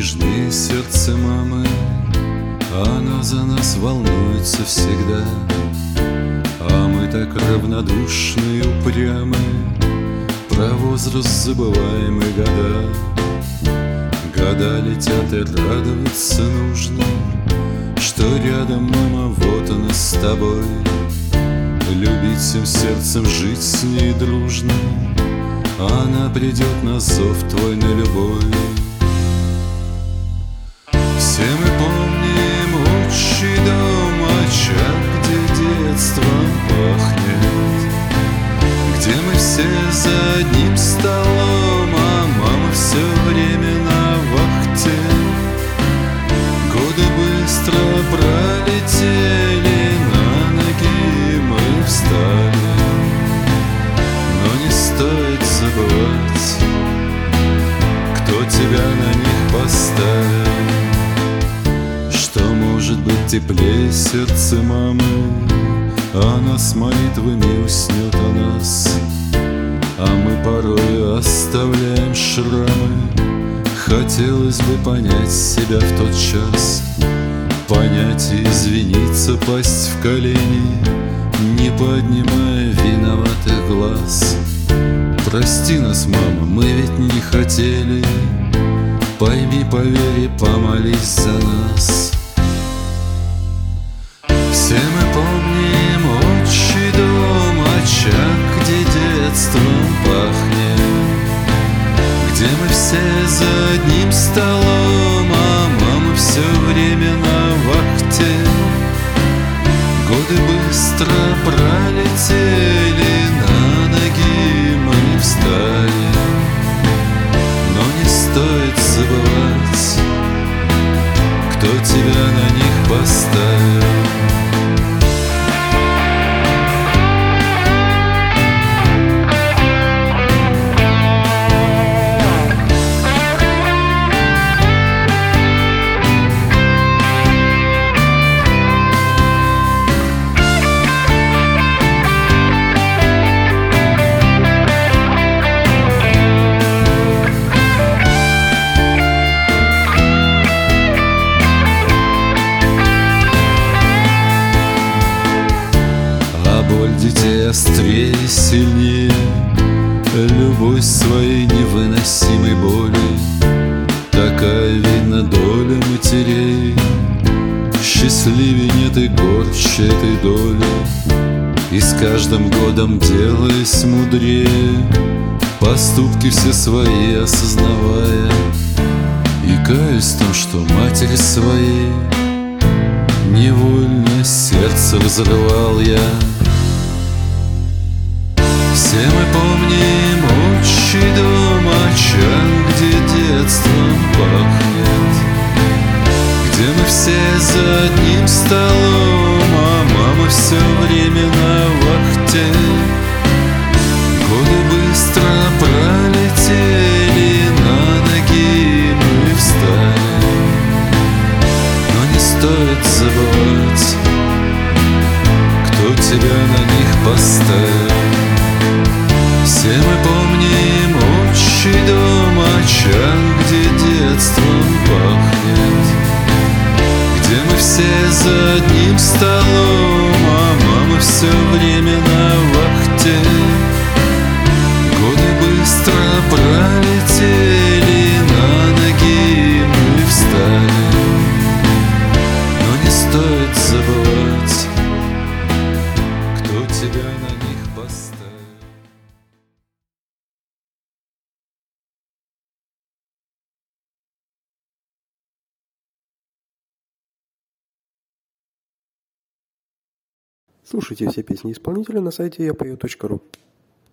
нежнее сердце мамы, она за нас волнуется всегда. А мы так равнодушны и упрямы, про возраст забываем и года. Года летят, и радоваться нужно, что рядом, мама, вот она с тобой. Любить всем сердцем, жить с ней дружно, она придет на зов твой, на любовь. Все мы помним отчий дом, очаг, где детством пахнет, где мы все за одним столом, а мама все время на вахте. Годы быстро пролетели, на ноги мы встали, но не стоит забывать, кто тебя на них поставил. Что может быть теплее сердце мамы, она с молитвами уснет о нас, а мы порой оставляем шрамы. Хотелось бы понять себя в тот час, понять и извиниться, пасть в колени, не поднимая виноватых глаз. Прости нас, мама, мы ведь не хотели, пойми, поверь и помолись за нас. Все мы помним отчий дом, очаг, где детством пахнет, где мы все за одним столом, а мама все время на вахте. Годы быстро пролетели, на ноги мы встали, но не стоит забывать, кто тебя на них поставил. Боль детей острее и сильнее, любовь своей невыносимой боли. Такая, видно, доля матерей, счастливее нет и горче этой доли. И с каждым годом, делаясь мудрее, поступки все свои осознавая, и каюсь в том, что матери своей невольно сердце разрывал я. Все мы помним отчий дом, очаг, где детством пахнет, где мы все за одним столом, а мама все время на вахте. Годы быстро пролетели, на ноги мы встали, но не стоит забывать, кто тебя на них поставил. Все мы помним отчий дом, очаг, где детством пахнет, где мы все за одним столом, а мама все время на вахте. Годы быстро пролетели, на ноги мы встали, но не стоит забывать, кто тебя на них поставил. Слушайте все песни исполнителя на сайте yapeo.ru.